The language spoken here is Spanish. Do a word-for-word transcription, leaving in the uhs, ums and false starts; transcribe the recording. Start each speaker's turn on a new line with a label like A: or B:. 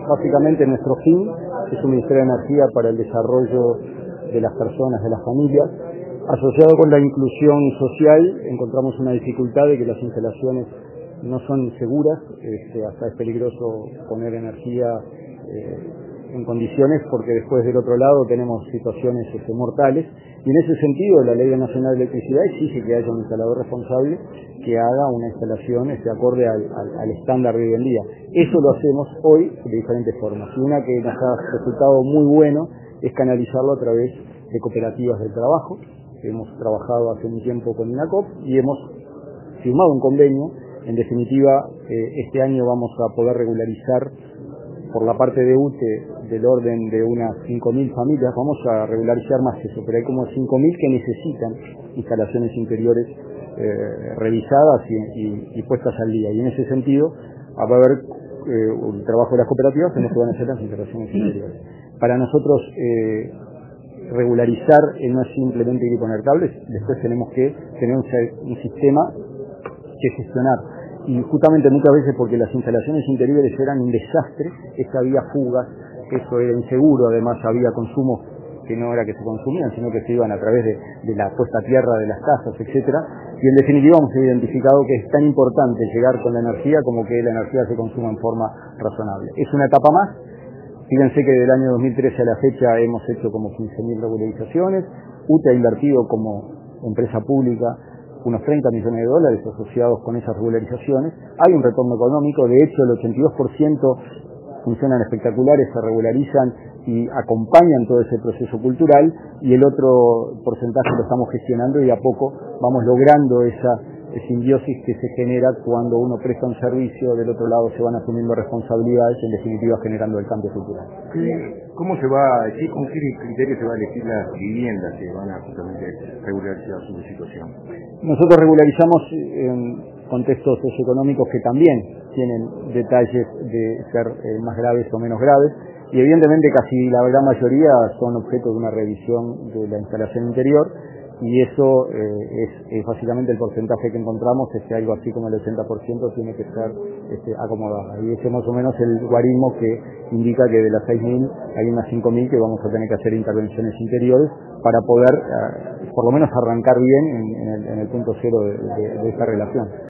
A: básicamente nuestro fin es un Ministerio de Energía para el desarrollo de las personas, de las familias. Asociado con la inclusión social, encontramos una dificultad de que las instalaciones no son seguras, este, hasta es peligroso poner energía eh, en condiciones porque después del otro lado tenemos situaciones este, mortales, y en ese sentido la Ley Nacional de Electricidad exige que haya un instalador responsable que haga una instalación este, acorde al, al, al estándar de hoy en día. Eso lo hacemos hoy de diferentes formas, y una que nos ha resultado muy bueno es canalizarlo a través de cooperativas del trabajo. Hemos trabajado hace un tiempo con INACOP y hemos firmado un convenio. En definitiva, eh, este año vamos a poder regularizar por la parte de U T E del orden de unas cinco mil familias. Vamos a regularizar más eso, pero hay como cinco mil que necesitan instalaciones interiores eh, revisadas y, y, y puestas al día. Y en ese sentido va a haber eh, un trabajo de las cooperativas en lo que van a hacer las instalaciones interiores. Para nosotros, eh, regularizar eh, no es simplemente ir y poner cables, después tenemos que tener un, un sistema que gestionar. Y justamente muchas veces porque las instalaciones interiores eran un desastre, es que había fugas, eso era inseguro, además había consumos que no era que se consumían, sino que se iban a través de, de la puesta a tierra de las casas, etcétera. Y en definitiva hemos identificado que es tan importante llegar con la energía como que la energía se consuma en forma razonable. Es una etapa más. Fíjense que del año dos mil trece a la fecha hemos hecho como quince mil regularizaciones. U T E ha invertido como empresa pública unos treinta millones de dólares asociados con esas regularizaciones. Hay un retorno económico, de hecho el ochenta y dos por ciento funcionan espectaculares, se regularizan y acompañan todo ese proceso cultural, y el otro porcentaje lo estamos gestionando y a poco vamos logrando esa simbiosis que se genera cuando uno presta un servicio, del otro lado se van asumiendo responsabilidades, en definitiva generando el cambio cultural.
B: ¿Cómo se va a decir, con qué criterio se va a elegir las viviendas que van a justamente regularizar su situación?
A: Nosotros regularizamos en contextos socioeconómicos que también tienen detalles de ser eh, más graves o menos graves, y evidentemente casi la gran mayoría son objeto de una revisión de la instalación interior, y eso eh, es, es básicamente el porcentaje que encontramos, es que algo así como el ochenta por ciento tiene que ser este, acomodado, y ese es más o menos el guarismo que indica que de las seis mil hay unas cinco mil que vamos a tener que hacer intervenciones interiores para poder eh, por lo menos arrancar bien en, en, el, en el punto cero de, de, de esta relación.